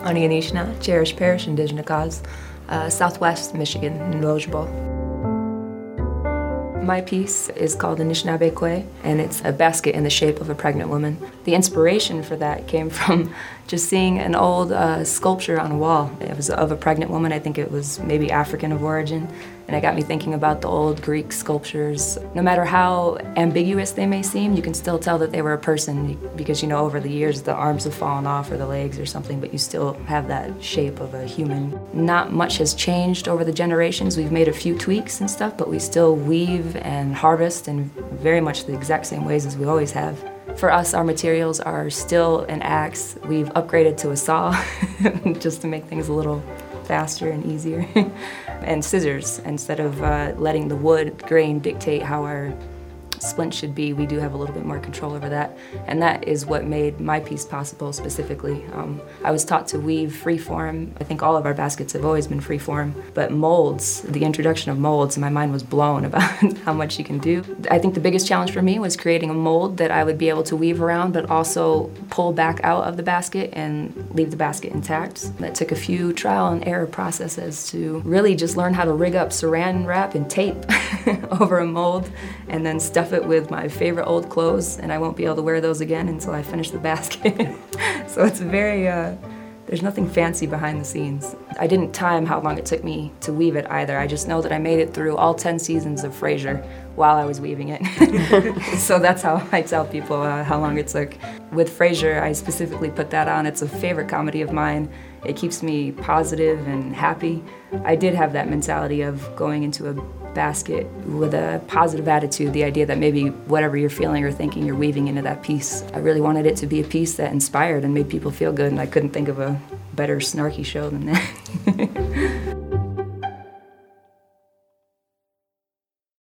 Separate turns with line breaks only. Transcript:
Anianishna, Cherish Parish, Indigenous Cause, Southwest Michigan, in Lojbo. My piece is called Anishinaabe Kwe, and it's a basket in the shape of a pregnant woman. The inspiration for that came from just seeing an old sculpture on a wall. It was of a pregnant woman. I think it was maybe African of origin, and it got me thinking about the old Greek sculptures. No matter how ambiguous they may seem, you can still tell that they were a person because, you know, over the years the arms have fallen off or the legs or something, but you still have that shape of a human. Not much has changed over the generations. We've made a few tweaks and stuff, but we still weave and harvest in very much the exact same ways as we always have. For us, our materials are still an axe. We've upgraded to a saw just to make things a little faster and easier. And scissors, instead of letting the wood grain dictate how our splint should be, we do have a little bit more control over that. And that is what made my piece possible specifically. I was taught to weave freeform. I think all of our baskets have always been freeform, but molds, the introduction of molds, my mind was blown about how much you can do. I think the biggest challenge for me was creating a mold that I would be able to weave around, but also pull back out of the basket and leave the basket intact. That took a few trial and error processes to really just learn how to rig up saran wrap and tape over a mold and then stuff it with my favorite old clothes, and I won't be able to wear those again until I finish the basket. So it's very, there's nothing fancy behind the scenes. I didn't time how long it took me to weave it either. I just know that I made it through all 10 seasons of Frasier while I was weaving it. So that's how I tell people how long it took. With Frasier, I specifically put that on. It's a favorite comedy of mine. It keeps me positive and happy. I did have that mentality of going into a basket with a positive attitude, the idea that maybe whatever you're feeling or thinking, you're weaving into that piece. I really wanted it to be a piece that inspired and made people feel good, and I couldn't think of a better snarky show than that.